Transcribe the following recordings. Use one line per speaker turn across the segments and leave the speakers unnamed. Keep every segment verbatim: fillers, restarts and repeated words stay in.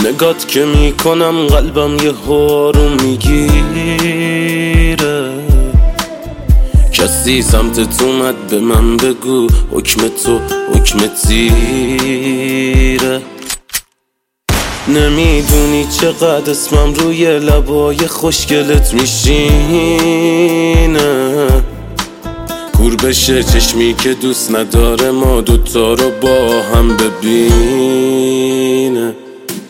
نگات که میکنم قلبم یه آروم میگیره. کسی سمتت اومد به من بگو حکم تو حکم تیره. نمیدونی چقدر اسمم روی لبای خوشگلت میشینه. کور بشه چشمی که دوست نداره ما دوتا رو با هم ببینه.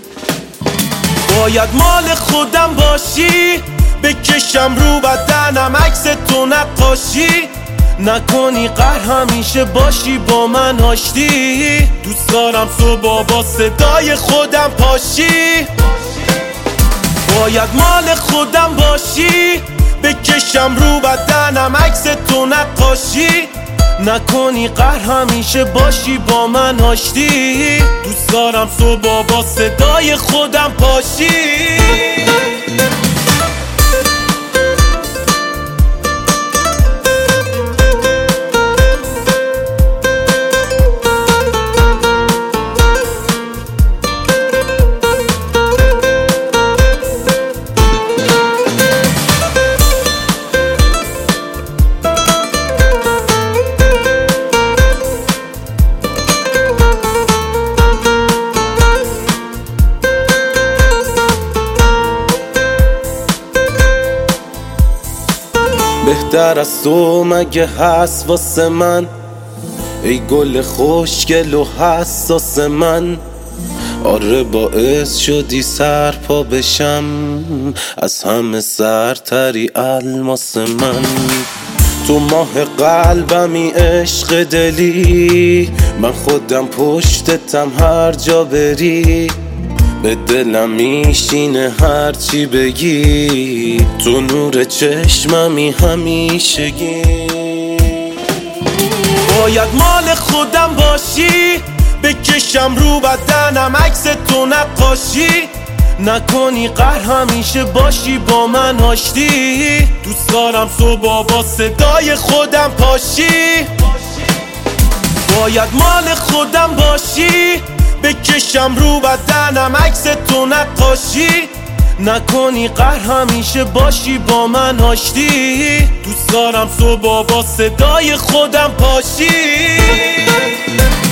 باید مال خودم باشی، بکشم رو بدنم عکس تو نقاشی. نکنی قهر همیشه باشی با من آشتی. دوست دارم صبح با صدای خودم پاشی. باید مال خودم باشی، بکشم رو بدنم عکس تو نقاشی. نکنی قهر همیشه باشی با من آشتی. دوست دارم صبح با صدای خودم پاشی. بهتر از تو مگه هست واسه من، ای گل خوشگل و حساس من. آره باعث شدی سر پا بشم، از همه سرتری الماس من. تو ماه قلبمی عشق دلی، من خودم پشتتم هر جا بری. به دلم میشینه هر چی بگی، تو نور چشممی همیشگی. باید مال خودم باشی، بکشم رو بدنم عکس تو نقاشی. نکنی قهر همیشه باشی با من آشتی. دوست دارم صبح با صدای خودم پاشی. باید مال خودم باشی، بکشم رو بدنم عکس تو نقاشی. نکنی قهر همیشه باشی با من آشتی. دوست دارم صبح با صدای خودم پاشی.